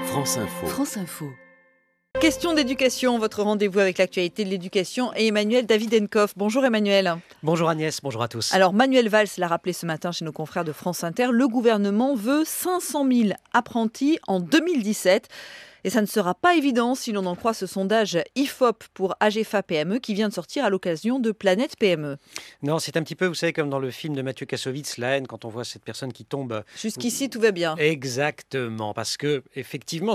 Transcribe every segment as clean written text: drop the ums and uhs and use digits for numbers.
France Info. France Info. Question d'éducation, votre rendez-vous avec l'actualité de l'éducation et Emmanuel Davidenkoff. Bonjour Emmanuel. Bonjour Agnès, bonjour à tous. Alors Manuel Valls l'a rappelé ce matin chez nos confrères de France Inter, le gouvernement veut 500 000 apprentis en 2017. Et ça ne sera pas évident si l'on en croit ce sondage IFOP pour AGFA PME qui vient de sortir à l'occasion de Planète PME. Non, c'est un petit peu, vous savez, comme dans le film de Mathieu Kassovitz, La haine, quand on voit cette personne qui tombe. Jusqu'ici, tout va bien. Exactement, parce que effectivement,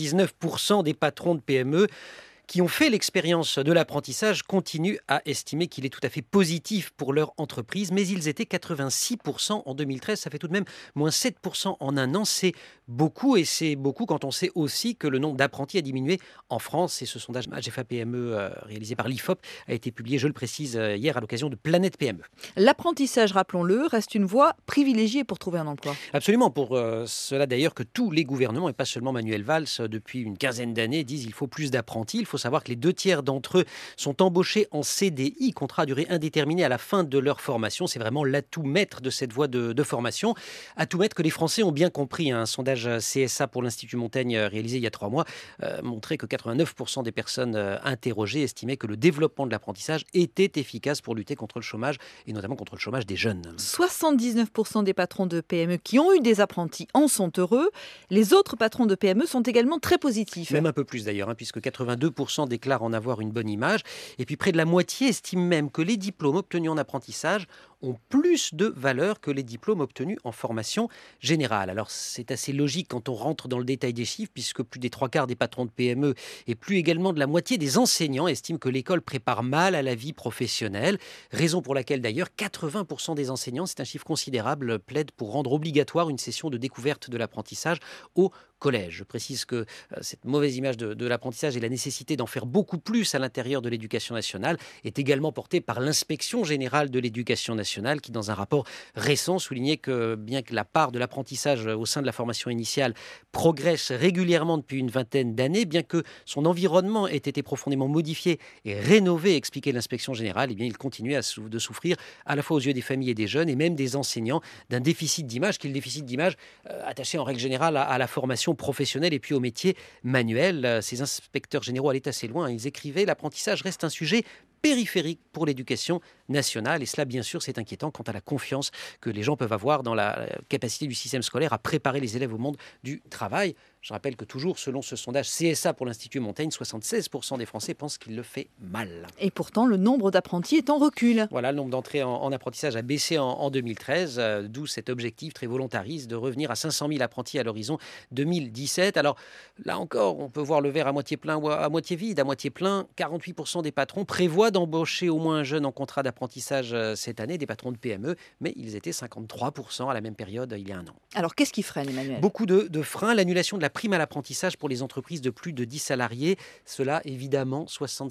79% des patrons de PME qui ont fait l'expérience de l'apprentissage continuent à estimer qu'il est tout à fait positif pour leur entreprise, mais ils étaient 86% en 2013, ça fait tout de même moins 7% en un an, c'est beaucoup, et c'est beaucoup quand on sait aussi que le nombre d'apprentis a diminué en France, et ce sondage AGFA PME réalisé par l'IFOP a été publié, je le précise, hier à l'occasion de Planète PME. L'apprentissage, rappelons-le, reste une voie privilégiée pour trouver un emploi. Absolument, pour cela d'ailleurs que tous les gouvernements, et pas seulement Manuel Valls, depuis une quinzaine d'années, disent qu'il faut plus d'apprentis. Il faut savoir que les 2/3 d'entre eux sont embauchés en CDI, contrat à durée indéterminée à la fin de leur formation. C'est vraiment l'atout maître de cette voie de formation. Atout maître que les Français ont bien compris. Un sondage CSA pour l'Institut Montaigne réalisé il y a 3 mois montrait que 89% des personnes interrogées estimaient que le développement de l'apprentissage était efficace pour lutter contre le chômage et notamment contre le chômage des jeunes. 79% des patrons de PME qui ont eu des apprentis en sont heureux. Les autres patrons de PME sont également très positifs. Même un peu plus d'ailleurs, puisque 82% déclarent en avoir une bonne image. Et puis près de la moitié estiment même que les diplômes obtenus en apprentissage ont plus de valeur que les diplômes obtenus en formation générale. Alors c'est assez logique quand on rentre dans le détail des chiffres, puisque plus des 3/4 des patrons de PME et plus également de la moitié des enseignants estiment que l'école prépare mal à la vie professionnelle. Raison pour laquelle d'ailleurs 80% des enseignants, c'est un chiffre considérable, plaident pour rendre obligatoire une session de découverte de l'apprentissage au collège. Je précise que cette mauvaise image de l'apprentissage et la nécessité d'en faire beaucoup plus à l'intérieur de l'éducation nationale est également portée par l'inspection générale de l'éducation nationale qui, dans un rapport récent, soulignait que bien que la part de l'apprentissage au sein de la formation initiale progresse régulièrement depuis une vingtaine d'années, bien que son environnement ait été profondément modifié et rénové, expliquait l'inspection générale, eh bien, il continuait de souffrir à la fois aux yeux des familles et des jeunes et même des enseignants d'un déficit d'image, qui est le déficit d'image attaché en règle générale à la formation professionnelle et puis au métier manuel. Ces inspecteurs généraux allaient assez loin. Ils écrivaient: l'apprentissage reste un sujet périphérique pour l'éducation nationale. Et cela, bien sûr, c'est inquiétant quant à la confiance que les gens peuvent avoir dans la capacité du système scolaire à préparer les élèves au monde du travail. Je rappelle que toujours, selon ce sondage CSA pour l'Institut Montaigne, 76% des Français pensent qu'il le fait mal. Et pourtant, le nombre d'apprentis est en recul. Voilà, le nombre d'entrées en apprentissage a baissé en 2013, d'où cet objectif très volontariste de revenir à 500 000 apprentis à l'horizon 2017. Alors là encore, on peut voir le verre à moitié plein ou à moitié vide. À moitié plein, 48% des patrons prévoient d'embaucher au moins un jeune en contrat d'apprentissage cette année, des patrons de PME, mais ils étaient 53% à la même période il y a un an. Alors qu'est-ce qui freine, Emmanuel ? Beaucoup de freins, l'annulation de la prime à l'apprentissage pour les entreprises de plus de 10 salariés. Cela, évidemment,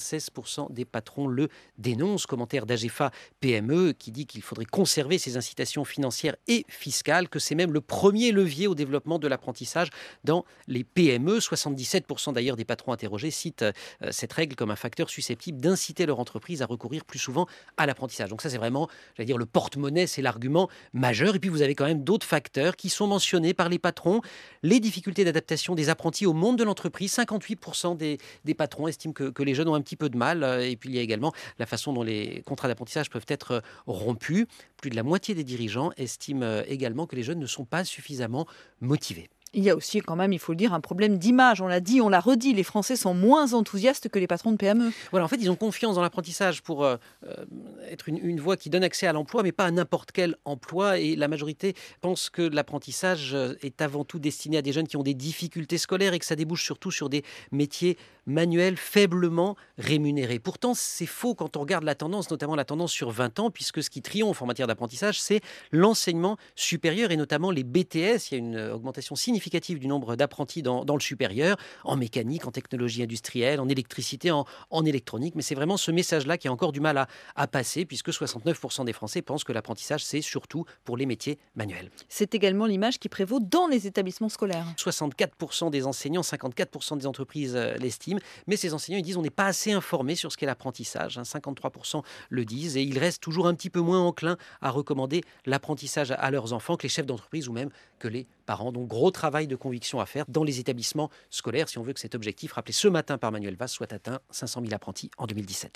76% des patrons le dénoncent. Commentaire d'AGFA PME qui dit qu'il faudrait conserver ces incitations financières et fiscales, que c'est même le premier levier au développement de l'apprentissage dans les PME. 77% d'ailleurs des patrons interrogés citent cette règle comme un facteur susceptible d'inciter leur entreprise à recourir plus souvent à l'apprentissage. Donc ça, c'est vraiment, j'allais dire, le porte-monnaie, c'est l'argument majeur. Et puis vous avez quand même d'autres facteurs qui sont mentionnés par les patrons. Les difficultés d'adaptation des apprentis au monde de l'entreprise. 58% des patrons estiment que les jeunes ont un petit peu de mal. Et puis il y a également la façon dont les contrats d'apprentissage peuvent être rompus. Plus de la moitié des dirigeants estiment également que les jeunes ne sont pas suffisamment motivés. Il y a aussi quand même, il faut le dire, un problème d'image. On l'a dit, on l'a redit, les Français sont moins enthousiastes que les patrons de PME. Voilà, en fait, ils ont confiance dans l'apprentissage pour être une voie qui donne accès à l'emploi, mais pas à n'importe quel emploi. Et la majorité pense que l'apprentissage est avant tout destiné à des jeunes qui ont des difficultés scolaires et que ça débouche surtout sur des métiers manuels faiblement rémunérés. Pourtant, c'est faux quand on regarde la tendance, notamment la tendance sur 20 ans, puisque ce qui triomphe en matière d'apprentissage, c'est l'enseignement supérieur et notamment les BTS. Il y a une augmentation significative du nombre d'apprentis dans le supérieur, en mécanique, en technologie industrielle, en électricité, en électronique. Mais c'est vraiment ce message-là qui a encore du mal à passer, puisque 69% des Français pensent que l'apprentissage, c'est surtout pour les métiers manuels. C'est également l'image qui prévaut dans les établissements scolaires. 64% des enseignants, 54% des entreprises l'estiment, mais ces enseignants ils disent on n'est pas assez informés sur ce qu'est l'apprentissage. 53% le disent et ils restent toujours un petit peu moins enclins à recommander l'apprentissage à leurs enfants que les chefs d'entreprise ou même que les parents. Donc gros travail de conviction à faire dans les établissements scolaires si on veut que cet objectif rappelé ce matin par Manuel Valls soit atteint, 500 000 apprentis en 2017.